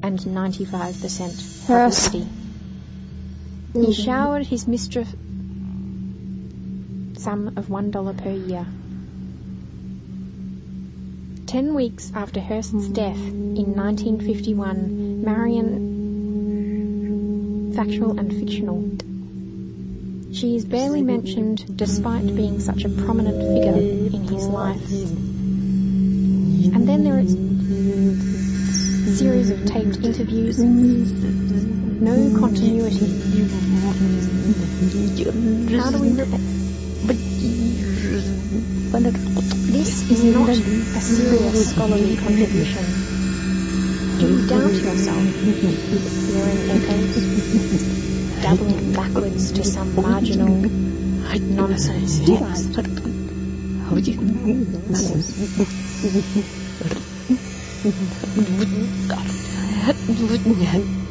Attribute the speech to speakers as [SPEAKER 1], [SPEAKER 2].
[SPEAKER 1] and 95%
[SPEAKER 2] Yes.
[SPEAKER 1] publicity. He showered his mistress sum of $1 per year. 10 weeks after Hearst's death in 1951, Marion, factual and fictional. She is barely mentioned despite being such a prominent figure in his life. And then there is a series of taped interviews. No continuity. How do we This is not a serious scholarly contribution. Do you doubt yourself, hearing echoes, dabbling backwards to some marginal nonsense text?